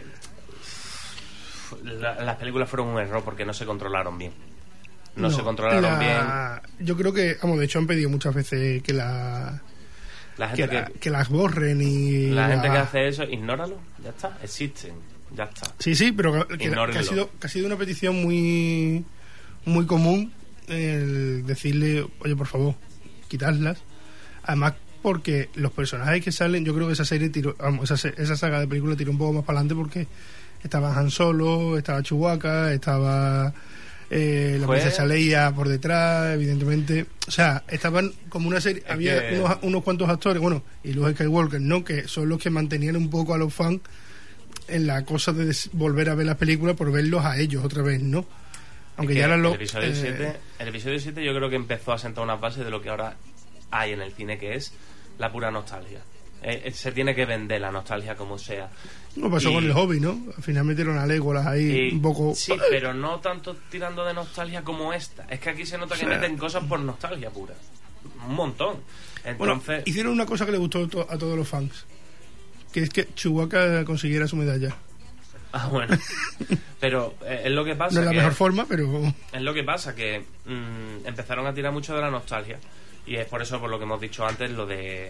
la- las películas fueron un error porque no se controlaron bien. No, se controlaron la- bien. Yo creo que, vamos, de hecho han pedido muchas veces que la La gente que, la- que, que las borren y... la gente la- que hace eso, ignóralo, ya está, existen, ya está. Sí, sí, pero que, que Ignórenlo. ha sido, que ha sido una petición muy muy común el decirle, oye, por favor, quitadlas. Además, porque los personajes que salen, yo creo que esa serie tiró, vamos, esa, se- esa saga de películas tiró un poco más para adelante porque estaba Han Solo, estaba Chewbacca, estaba eh, la Fue- princesa Leia por detrás, evidentemente. O sea, estaban como una serie, Es había que- unos, unos cuantos actores, bueno, y Luke Skywalker, ¿no? Que son los que mantenían un poco a los fans en la cosa de des- volver a ver las películas por verlos a ellos otra vez, ¿no? Aunque Es ya que eran los... el episodio eh, siete, el episodio siete yo creo que empezó a sentar unas bases de lo que ahora hay en el cine, que es la pura nostalgia. Eh, eh, se tiene que vender la nostalgia como sea. no pasó y- con el hobby, ¿no? Al final metieron a Legolas ahí Y- un poco... Sí, pero no tanto tirando de nostalgia como esta. Es que aquí se nota que O sea- meten cosas por nostalgia pura. Un montón. Bueno, Entonces, hicieron una cosa que le gustó to- a todos los fans, que es que Chewbacca consiguiera su medalla. ah, bueno. Pero eh, es lo que pasa No es la que mejor forma, pero... es lo que pasa que mm, empezaron a tirar mucho de la nostalgia y es por eso por lo que hemos dicho antes lo de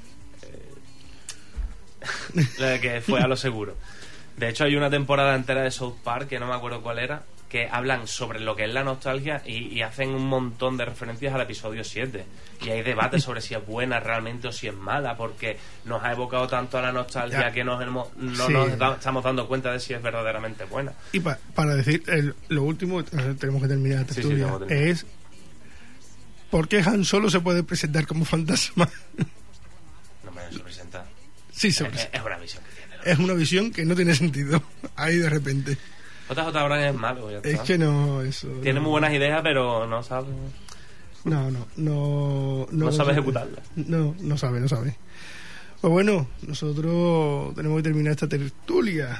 eh, lo de que fue a lo seguro. De hecho hay una temporada entera de South Park que no me acuerdo cuál era, que hablan sobre lo que es la nostalgia y, y hacen un montón de referencias al episodio siete. Y hay debate sobre si es buena realmente o si es mala, porque nos ha evocado tanto a la nostalgia Ya. que nos hemos- no Sí. nos da- estamos dando cuenta de si es verdaderamente buena. Y pa- para decir, el- lo último, eh, tenemos que terminar la Sí, sí, tertulia, tenemos que terminar. es... ¿Por qué Han Solo se puede presentar como fantasma? No me se presenta. Sí, se Es, presenta. es una visión que tiene. ¿no? Es una visión que no tiene sentido. Ahí de repente. J J. Abrams es malo, ya Es está. que no, eso... Tiene no. muy buenas ideas, pero no sabe. No, no, no... No sabe ejecutarlas. No, no sabe, no sabe. Pues bueno, nosotros tenemos que terminar esta tertulia.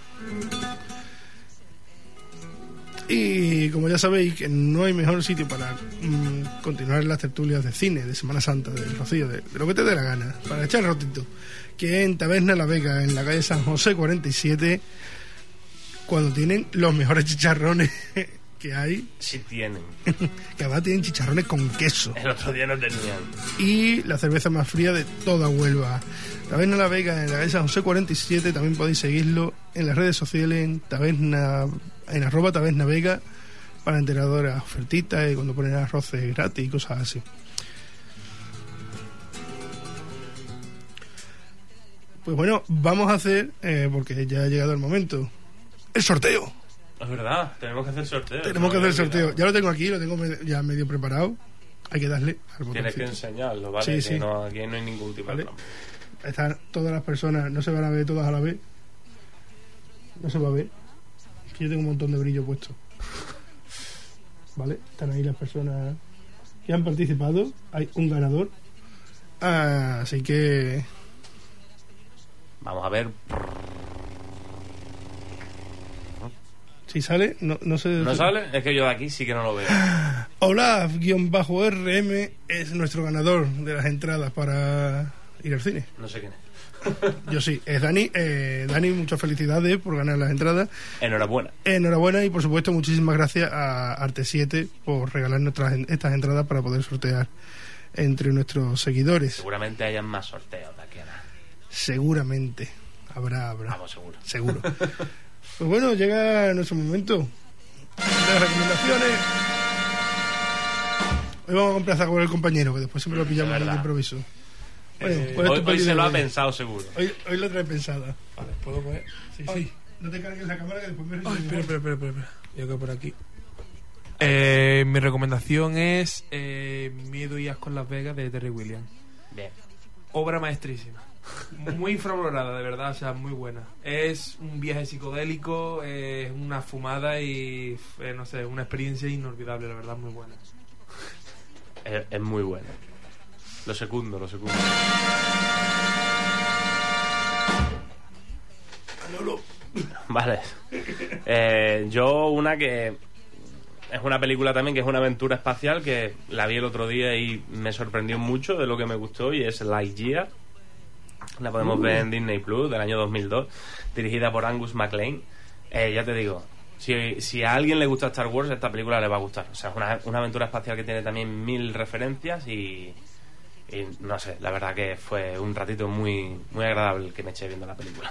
Y como ya sabéis que no hay mejor sitio para mm, continuar las tertulias de cine, de Semana Santa, del Rocío, de, de lo que te dé la gana, para echar el ratito, que en Taberna La Vega, en la calle San José cuarenta y siete, cuando tienen los mejores chicharrones que hay, Sí tienen. que además tienen chicharrones con queso, El otro día no tenían. y la cerveza más fría de toda Huelva. Taberna La Vega en la calle San José cuarenta y siete, también podéis seguirlo en las redes sociales en taberna, en arroba taberna vega, para enteraros de las ofertitas y cuando ponen arroces gratis y cosas así. Pues bueno, vamos a hacer, eh, porque ya ha llegado el momento, el sorteo. Es verdad, tenemos que hacer sorteo. Tenemos que No me hacer el había sorteo. olvidado. Ya lo tengo aquí, lo tengo me- ya medio preparado. Hay que darle al Tienes que botoncito. enseñarlo, ¿vale? Sí, Que sí. No, aquí no hay ningún tipo Vale. de trampa. Están todas las personas, no se van a ver todas a la vez. No se va a ver. Es que yo tengo un montón de brillo puesto. ¿Vale? Están ahí las personas que han participado. Hay un ganador. Ah, así que... Vamos a ver. Si sale, no, no sé... ¿No sale? Es que yo de aquí sí que no lo veo. Olaf-R M es nuestro ganador de las entradas para ir al cine. No sé quién es. Yo sí, es Dani. Eh, Dani, muchas felicidades por ganar las entradas. Enhorabuena. Enhorabuena y por supuesto muchísimas gracias a Arte siete por regalar nuestras, estas entradas para poder sortear entre nuestros seguidores. Seguramente hayan más sorteos de aquí a nada. Seguramente habrá, habrá. Vamos, seguro. Seguro. Pues bueno, llega nuestro momento de recomendaciones. Hoy vamos a empezar con el compañero, que después siempre lo pillamos Es ahí de verdad. improviso. Bueno, Eh, ¿cuál es hoy tu hoy peli se de lo ha hoy? pensado seguro. Hoy, hoy lo trae pensada. Vale, ¿puedo coger? Sí, sí. No te cargues la cámara que después me Ay, resulta espera, mejor. espera, espera, espera. Yo quedo por aquí. Eh, mi recomendación es eh, Miedo y Asco en Las Vegas de Terry Williams. Bien. Obra maestrísima. Muy infravalorada, de verdad, o sea, muy buena. Es un viaje psicodélico, es una fumada y, eh, no sé, una experiencia inolvidable, la verdad, muy buena. Es, es muy bueno. Lo secundo, lo secundo. Vale. Eh, yo una que es una película también que es una aventura espacial que la vi el otro día y me sorprendió mucho de lo que me gustó y es Lightyear. La podemos ver en Disney Plus del año dos mil dos, dirigida por Angus MacLean. Eh, ya te digo, si, si a alguien le gusta Star Wars, esta película le va a gustar. O sea, es una, una aventura espacial que tiene también mil referencias y, y no sé, la verdad que fue un ratito muy, muy agradable el que me eché viendo la película.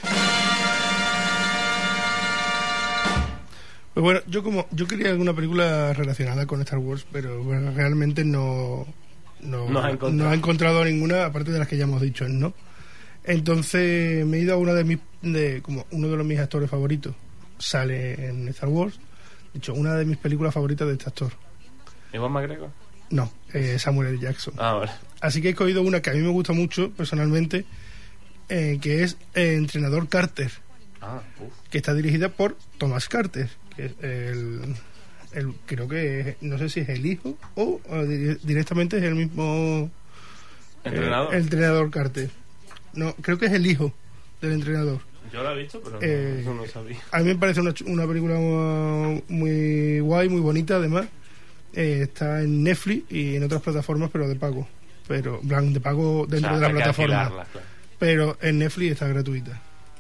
Pues bueno, yo como yo quería alguna película relacionada con Star Wars, pero bueno, realmente no no, No has encontrado. no he encontrado ninguna, aparte de las que ya hemos dicho, ¿no? Entonces me he ido a una de mis de como uno de los mis actores favoritos sale en Star Wars. De hecho, una de mis películas favoritas de este actor. ¿Iván McGregor? No, eh, Samuel L. Jackson. Ah, vale. Así que he escogido una que a mí me gusta mucho personalmente, eh, que es eh, Entrenador Carter, Ah, uf. que está dirigida por Thomas Carter, que es el, el creo que es, no sé si es el hijo o, o di- directamente es el mismo ¿Entrenador? eh, el entrenador Carter. No, creo que es el hijo del entrenador. Yo lo he visto, pero no, Eh, eso no sabía. A mí me parece una, ch- una película uh, muy guay, muy bonita además. Eh, está en Netflix y en otras plataformas, pero de pago. Pero, en plan, de pago dentro O sea, de la hay que plataforma. alquilarla, claro. Pero en Netflix está gratuita.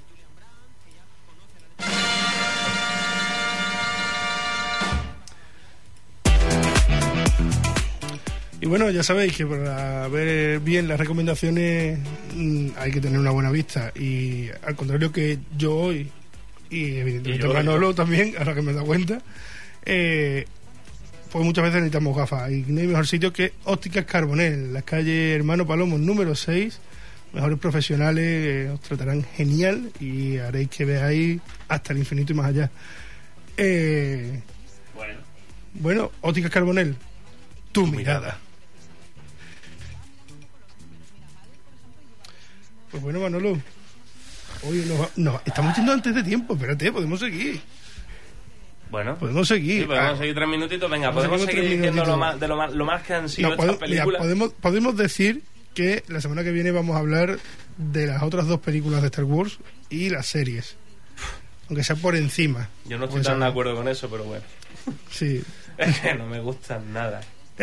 Y bueno, ya sabéis que para ver bien las recomendaciones mm, hay que tener una buena vista. Y al contrario que yo hoy, y evidentemente Y yo, Manolo yo. también, ahora que me he dado cuenta, eh, pues muchas veces necesitamos gafas. Y no hay mejor sitio que Ópticas Carbonell, en la calle Hermano Palomo número seis. Mejores profesionales, eh, os tratarán genial y haréis que veáis hasta el infinito y más allá. Eh, Bueno, bueno, Ópticas Carbonell, tu mirada. Pues bueno, Manolo, hoy nos va- no, estamos yendo antes de tiempo, espérate, podemos seguir. bueno. Podemos seguir. Sí, podemos Ah, seguir tres minutitos. Venga, Podemos podemos seguir seguir tres diciendo lo minutitos. más, de lo más, lo más que han sido no, estas pode- mira, películas. podemos, podemos decir que la semana que viene vamos a hablar de las otras dos películas de Star Wars y las series. Aunque sea por encima. Yo no estoy Pues, tan de ah, acuerdo con eso, pero bueno. Sí. Es que no me gustan nada.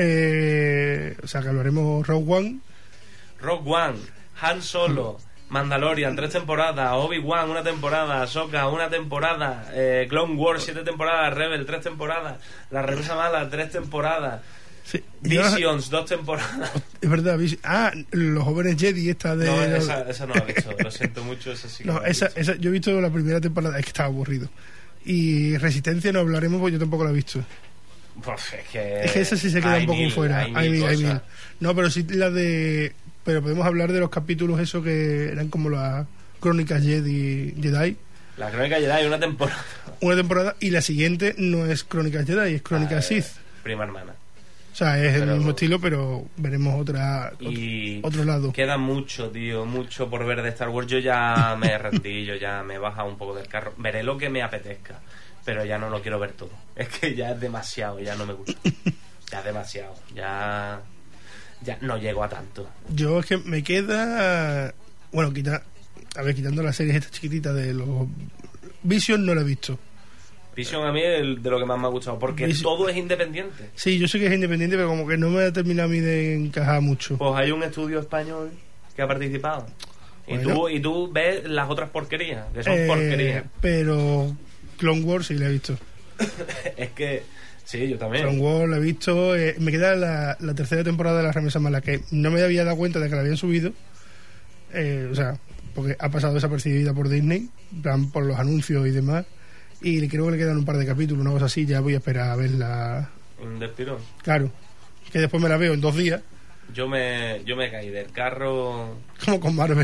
Eh, o sea, que hablaremos Rogue One. Rogue One, Han Solo, Mandalorian, tres temporadas, Obi-Wan, una temporada, Ahsoka, una temporada, eh, Clone Wars, siete temporadas, Rebel, tres temporadas, La Remesa Mala, tres temporadas, Sí. Y ahora- Visions, dos temporadas. es verdad, Vis- ah, los jóvenes Jedi, esta de. No, esa, esa no la he visto, lo siento mucho, esa sí que No, la he esa, visto. esa, yo he visto la primera temporada, es que estaba aburrido. Y Resistencia no hablaremos porque yo tampoco la he visto. Pues es que... Es que esa sí se queda hay un poco mil, fuera. Hay Hay mil mil, hay cosas. mil. No, pero sí la de. Pero podemos hablar de los capítulos esos que eran como las crónicas Jedi. Jedi. La Crónica Jedi, una temporada. Una temporada y la siguiente no es Crónicas Jedi, es Crónicas Ah, Sith. Prima hermana. O sea, es el pero- mismo estilo, pero veremos otra, Y otro lado. queda mucho, tío, mucho por ver de Star Wars. Yo ya me rendí, yo ya me he bajado un poco del carro. Veré lo que me apetezca, pero ya no lo quiero ver todo. Es que ya es demasiado, ya no me gusta. Ya es demasiado, ya... Ya no llego a tanto. Yo es que me queda. Bueno, quita, a ver, quitando las series estas chiquititas de los. Vision no la he visto. Vision a mí es el de lo que más me ha gustado, porque Vision- todo es independiente. Sí, yo sé que es independiente, pero como que no me ha terminado a mí de encajar mucho. Pues hay un estudio español que ha participado. Y, Bueno. tú, y tú ves las otras porquerías, que son Eh, porquerías. Pero Clone Wars sí la he visto. Es que, sí, yo también. Clone Wars la he visto. eh, me queda la, la tercera temporada de La Remesa Mala, que no me había dado cuenta de que la habían subido. Eh, o sea, porque ha pasado desapercibida por Disney, en plan, por los anuncios y demás. Y creo que le quedan un par de capítulos, una cosa así. Ya voy a esperar a verla. Un despirón. Claro, que después me la veo en dos días, Yo me, yo me caí del carro. como con Marvel.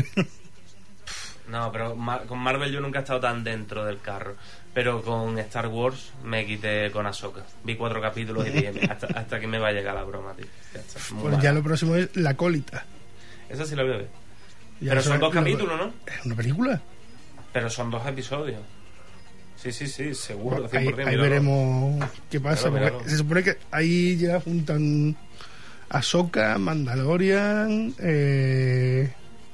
No, pero Mar- con Marvel yo nunca he estado tan dentro del carro. Pero con Star Wars me quité con Ahsoka. Vi cuatro capítulos y dije, hasta, hasta aquí me va a llegar la broma, tío. Ya está, muy Pues mala. ya lo próximo es La Colita. Esa sí la voy a ver. Ya Pero eso son es dos una- capítulos, ¿no? ¿Es una película? Pero son dos episodios. Sí, sí, sí, seguro. Bueno, cien ahí por cien, ahí míralo. veremos qué pasa. Míralo, Porque míralo. se supone que ahí ya juntan Ahsoka, Mandalorian. Eh,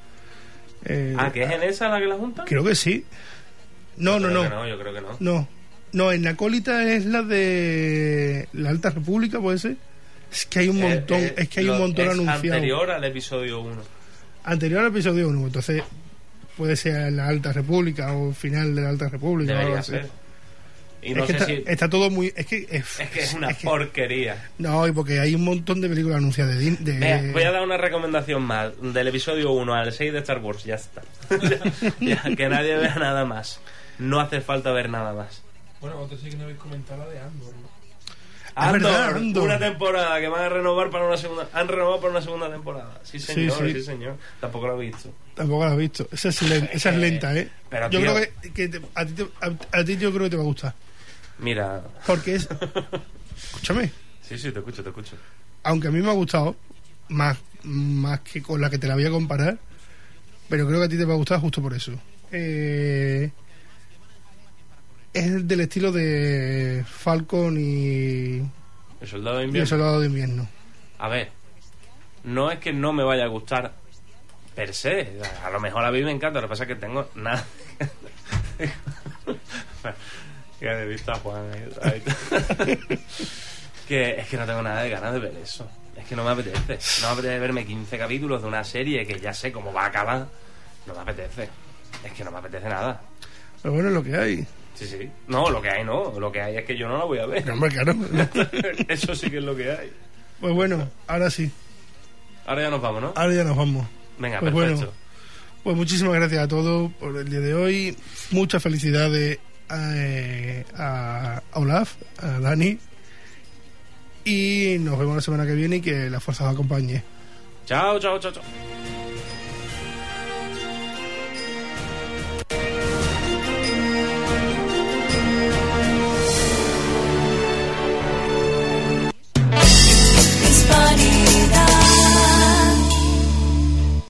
eh, Ah, ¿que es en esa la que la juntan? Creo que sí. No, Yo no, creo no, que no. Yo creo que no. no. No, en la colita es la de la Alta República, puede ser. Es que hay un Eh, montón, eh, es que hay un lo- montón es anunciado. anterior al episodio uno. Anterior al episodio uno, entonces puede ser la Alta República o final de la Alta República. o algo Debería así. ser. Y no es que sé está, si... está todo muy... Es que es, Es que es una es que- porquería. No, y porque hay un montón de películas anunciadas de... de- Mira, voy a dar una recomendación más. Del episodio uno al seis de Star Wars, ya está. ya, ya, que nadie vea nada más. No hace falta ver nada más. Bueno, vosotros sí que no habéis comentado la de Andor, ¿no? Es Andor, verdad, Andor. una temporada que van a renovar para una segunda. Han renovado para una segunda temporada. Sí, señor, sí, sí. señor. Tampoco lo he visto. Tampoco la has visto. Esa es, len- esa es que- lenta, ¿eh? pero, yo tío- creo que, que te- a, ti te- a- a ti yo creo que te va a gustar. Mira. Porque es... Escúchame. Sí, sí, te escucho, te escucho. Aunque a mí me ha gustado, más, más que con la que te la voy a comparar, pero creo que a ti te va a gustar justo por eso. Eh, es del estilo de Falcon y, El soldado de y el invierno. Soldado de Invierno. A ver, no es que no me vaya a gustar per se. A lo mejor a mí me encanta, lo que pasa es que tengo nada. Que he visto a Juan ahí, ahí. Que es que no tengo nada de ganas de ver eso. Es que no me apetece. No me apetece verme quince capítulos de una serie que ya sé cómo va a acabar. No me apetece. Es que no me apetece nada. Pero bueno, es lo que hay. Sí, sí. No, lo que hay no. Lo que hay es que yo no la voy a ver. No, hombre, claro. Eso sí que es lo que hay. Pues bueno, ahora sí. Ahora ya nos vamos, ¿no? Ahora ya nos vamos. Venga, Pues perfecto. bueno. Pues muchísimas gracias a todos por el día de hoy. Muchas felicidades a, a Olaf, a Dani. Y nos vemos la semana que viene y que la fuerza os acompañe. Chao, chao, chao, chao.